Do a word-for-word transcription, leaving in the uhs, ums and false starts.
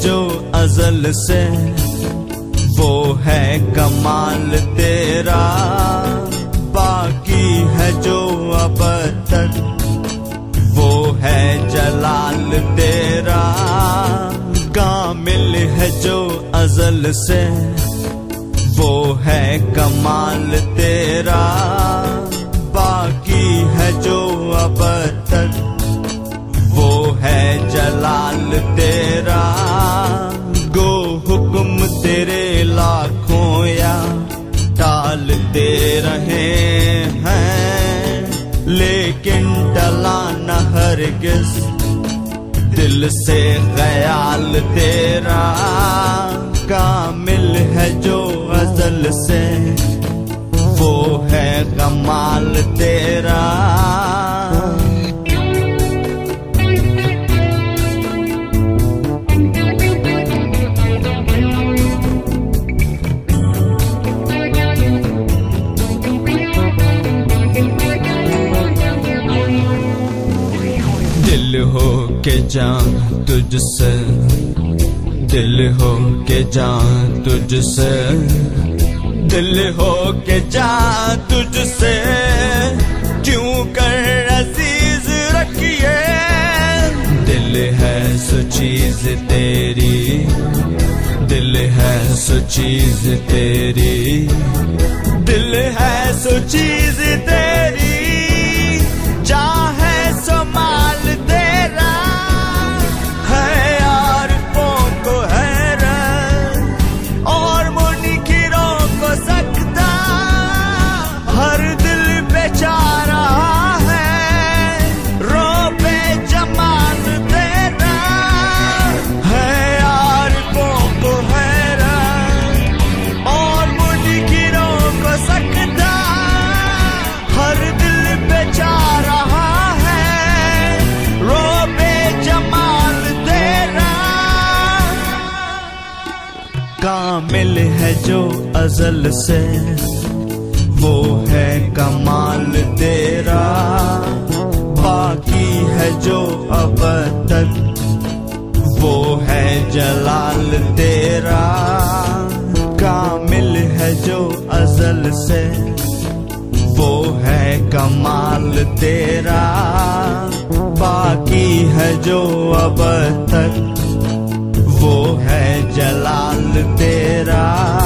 जो अज़ल से, वो है कमाल तेरा। बाकी है जो अब तक, वो है जलाल तेरा। कामिल है जो अज़ल से, वो है कमाल तेरा। बाकी है जो अब तक, वो है जलाल तेरा। गो हुक्म तेरे लाखों या टालते रहे हैं, लेकिन टला न हरगिज़ दिल से ख्याल तेरा। कामिल है जो अज़ल से, वो है कमाल तेरा। दिल हो के जान तुझसे, दिल हो के जान तुझसे, दिल हो के जान तुझसे, क्यों कर अजीज रखिए। दिल है सो चीज तेरी, दिल है सो चीज तेरी, दिल है सो चीज तेरी। चाहे सो माल तेरा, है आरिफों को हैरान और मुनकिरों को सकता। हर दिल बेचारा है, रो पे जमाल तेरा। है आरिफों को हैरान और मुनकिरों को सकता। हर दिल बेचारा कामिल है जो अज़ल से, वो है कमाल तेरा। बाकी है जो अब तक, वो है जलाल तेरा। कामिल है जो अज़ल से, वो है कमाल तेरा। बाकी है जो अब तक, वो है जलाल तेरा।